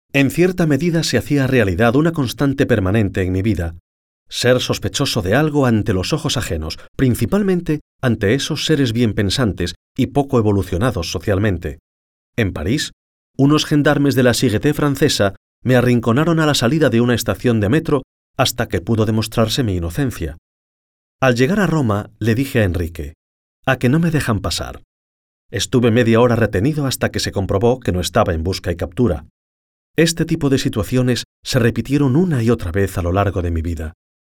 En cierta medida se hacía realidad una constante permanente en mi vida: ser sospechoso de algo ante los ojos ajenos, principalmente ante esos seres bien pensantes y poco evolucionados socialmente. En París, unos gendarmes de la Sûreté francesa me arrinconaron a la salida de una estación de metro hasta que pudo demostrarse mi inocencia. Al llegar a Roma, le dije a Enrique: «¿A que no me dejan pasar?». Estuve media hora retenido hasta que se comprobó que no estaba en busca y captura. Este tipo de situaciones se repitieron una y otra vez a lo largo de mi vida.